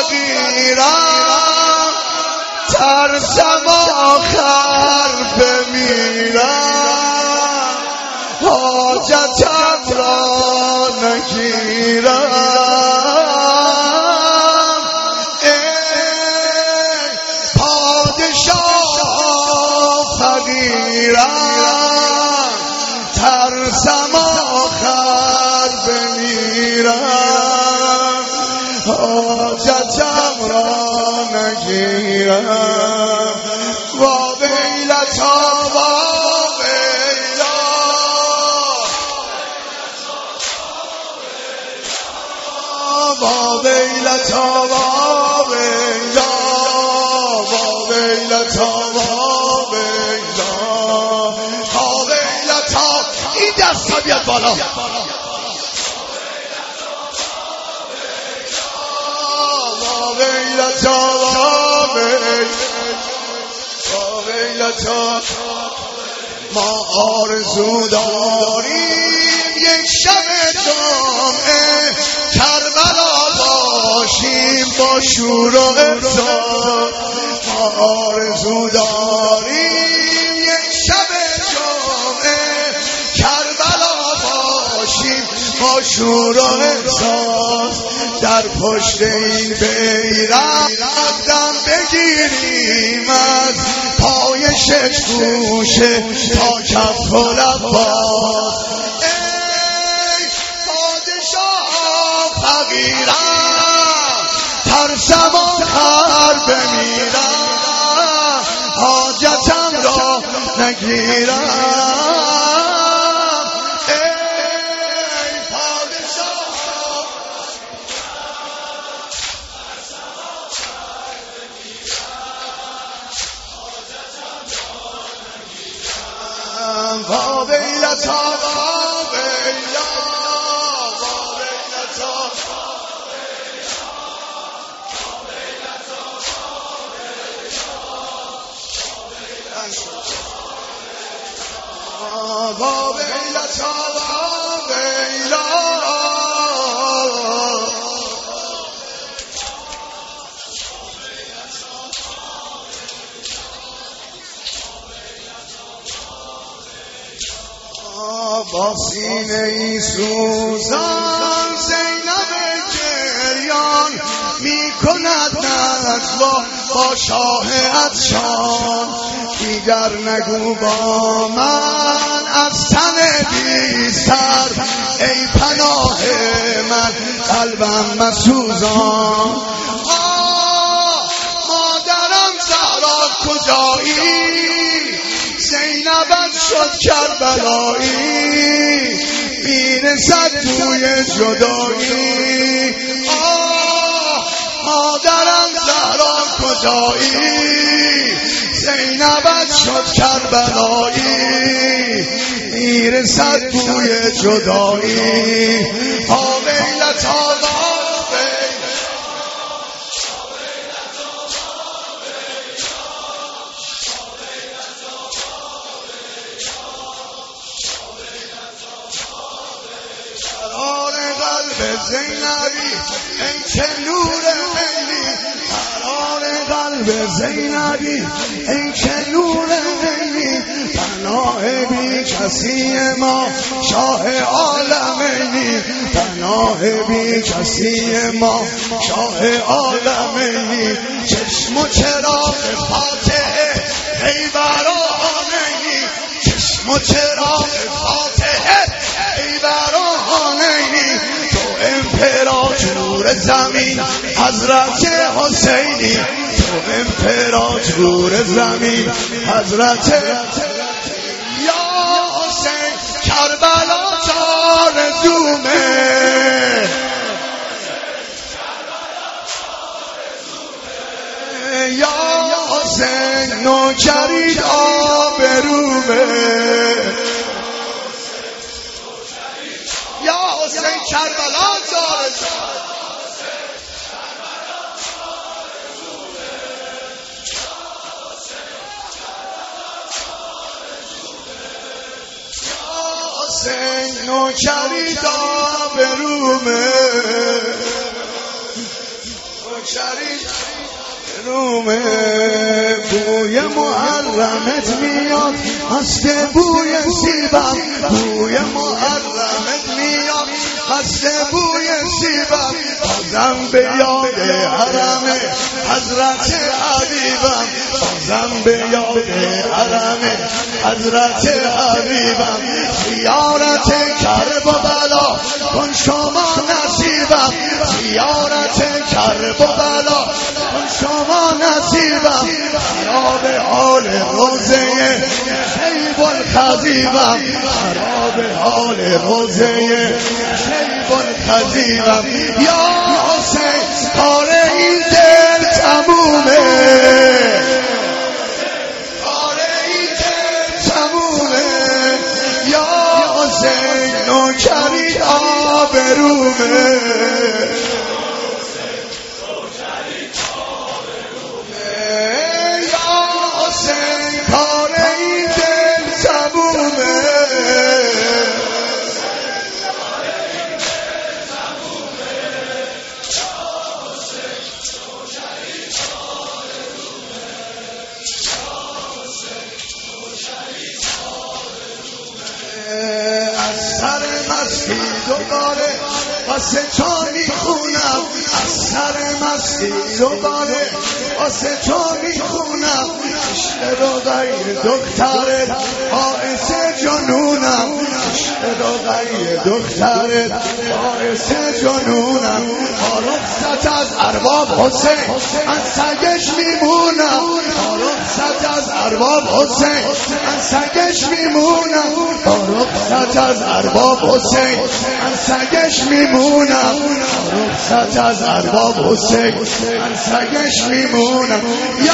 فقیرم ترسم آخر بمیرم حاجتم را نگیرم ای پادشاه فقیرم ترسم آخر بمیرم حاجتم را نگیرم وا ویلتا وا ویلتا وا ویلا وا ویلتا وا ویلا وا ویلتا این دستا بیاد بالا وا ویلتا وا ویلتا ما آرزو داریم یک شب جمعه کربلا باشیم با شور و افزار ما آرزو داریم یک شب جمعه کربلا باشیم با شور و افزار در پشت این بیرق قدم بگیریم از پای شش گوشه تا کف و لباس ای پادشاه فقیرم ترسم آخر بمیرم حاجتم را نگیرم وا ویلتا وا ویلا وا ویلتا وا ویلتا وا ویلا با سینه ای سوزان زینب گریان می کند نجوا با شاه عطشان دیگر نگو با من از تن بی سر ای پناه من قلبم مسوزان مادرم زهرا کجایی زینبت شد کربلایی میرسد بوی جدایی مادرم زهرا کجایی زینبت شد کربلایی میرسد بوی جدایی ها ویلتا زینبی ای که نور عینی قرار قلب زینبی ای که نور عینی پناه بی کسی ما شاه عالمینی پناه بی کسی ما شاه عالمینی چشم و چراغ فاتحه ای برهانینی چشم و چراغ فاتحه ای برهانینی امپراتور زمین حضرت حسینی تو امپراتور زمین حضرت یا حسین کربلا آرزومه یا حسین نوکرید آبرومه یا حسین کربلا حسین نوکری دا برومه شرید رومه بوی محرمت میاد هسته بوی سیبم بوی محرمت میاد هسته بوی سیبم بازم به یاد حرم حضرت حبیبم بازم به یاد حرم حضرت حبیبم زیارت کرب و بلا کن شما نصیبم زیارت کرب و بلا کن شما نصیبم خراب حال روزه شیب الخزیبم خراب حال روزه شیب الخزیبم یا حسین کار این دل تمومه کار این دل تمومه یا حسین نوکری آبرومه دوباره واسه تو میخونم از سر مستی دوباره واسه تو میخونم عشق رو غیر دخترت باعث جنونم عشق رو غیر دخترت باعث جنونم با رخصت از ارباب حسین من سگش میمونم با رخصت از ارباب حسین من سگش میمونم با رخصت از ارباب حسین من سگش میمونم رخصت از ارباب حسین من سگش میمونم یا